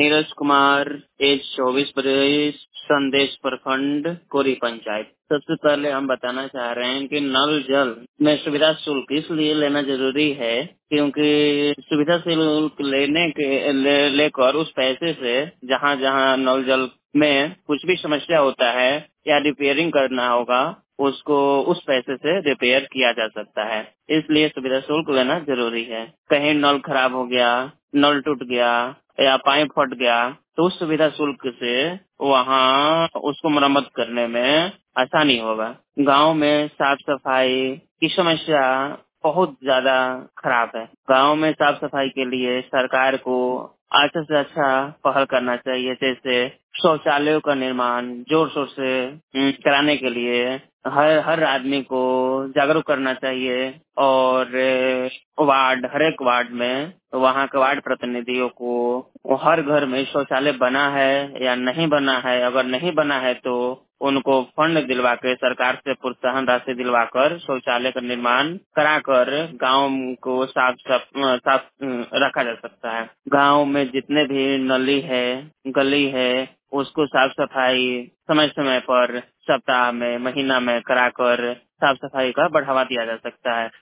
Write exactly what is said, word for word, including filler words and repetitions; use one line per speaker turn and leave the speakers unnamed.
Neeraj Kumar, as चौबीस बरस, संदेश प्रखंड, कोरी पंचायत। सबसे पहले हम बताना चाह रहे हैं कि नल जल में सुविधा शुल्क इसलिए लेना जरूरी है क्योंकि सुविधा शुल्क लेने के ले, लेकर उस पैसे से जहाँ जहाँ नल जल में कुछ भी समस्या होता है या रिपेयरिंग करना होगा उसको उस पैसे से रिपेयर किया जा सकता है। इसलिए सुविधा शुल्क लेना जरूरी है। कहीं नल खराब हो गया, नल टूट गया या पाइप फट गया तो उस सुविधा शुल्क से वहाँ उसको मरम्मत करने में आसानी होगा। गांव में साफ सफाई की समस्या बहुत ज्यादा खराब है। गांव में साफ सफाई के लिए सरकार को अच्छा से अच्छा पहल करना चाहिए, जैसे शौचालयों का निर्माण जोर शोर से हम्म, कराने के लिए हर हर आदमी को जागरूक करना चाहिए और अ, वार्ड हर एक वार्ड में वहाँ के वार्ड प्रतिनिधियों को वो हर घर में शौचालय बना है या नहीं बना है, अगर नहीं बना है तो उनको फंड दिलवा के सरकार से प्रोत्साहन राशि दिलवाकर शौचालय का निर्माण कराकर गांव को साफ साफ साफ रखा जा सकता है। गांव में जितने भी नली है, गली है, उसको साफ सफाई समय समय पर सप्ताह में, महीना में कराकर साफ सफाई का बढ़ावा दिया जा सकता है।